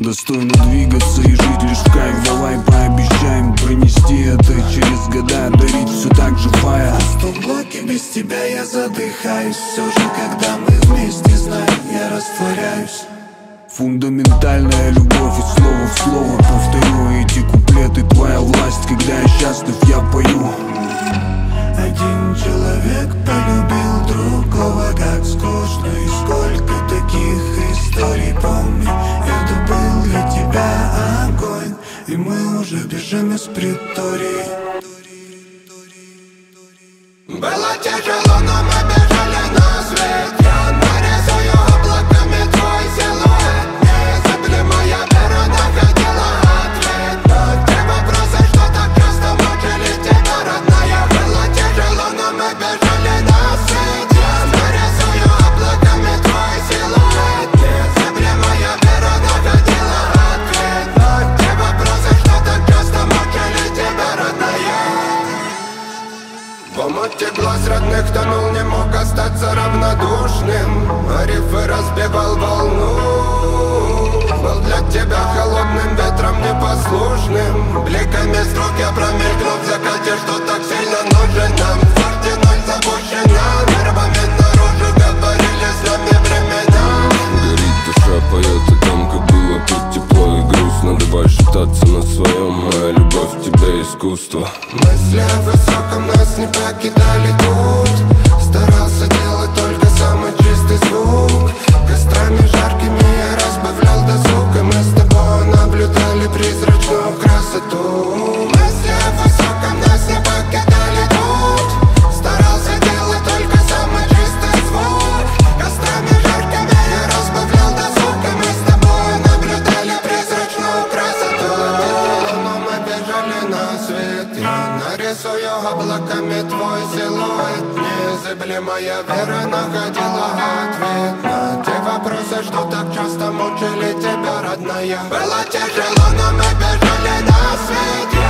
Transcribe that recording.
Достойно двигаться и жить лишь в кайф. Давай пообещаем пронести это через года, дарить все так же фая. В блоке без тебя я задыхаюсь. Все же, когда мы вместе, знаю, я растворяюсь. Фундаментальная любовь, и слово в слово повторю эти куплеты. Твоя власть, когда я счастлив, я пою. Один человек полюбил другого, как скучно. И сколько таких историй, помни, это был для тебя огонь. И мы уже бежим из притории. Было тяжело, но мы бежали на свет. Я нарисую облаками твой силуэт. Незыблемая вера находила ответ на те вопросы, что так часто мучили тебя, родная. Было тяжело, но мы бежали на свет. Я нарисую облаками твой силуэт. Незыблемая вера находила ответ на те вопросы, что так часто мучили тебя, родная. В омуте глаз родных тонул, не мог остаться равнодушным. А рифы разбивал волну. Был для тебя холодным ветром непослушным. Бликами строк я промелькнул в закате, что так сильно нужен нам. В форте ноль запущена, нервами наружу говорили с нами времена. Горит душа, поет о том, как было тут тепло и грустно. Давай шептаться на своем, моя любовь в тебе искусство. Мысли о высоком нас не покидали тут. Старался делать только самый чистый звук. Кострами жаркими я разбавлял досуг. И мы с тобой наблюдали призрачную красоту. Мысли о высоком нас не покидали тут. Старался делать только самый чистый звук. Кострами жаркими я разбавлял досуг. И мы с тобой наблюдали призрачную красоту. Но мы бежали на свет. Я нарисую облаками твой силуэт. Незыблемая вера находила ответ на те вопросы, что так часто мучили тебя, родная. Было тяжело, но мы бежали на свет.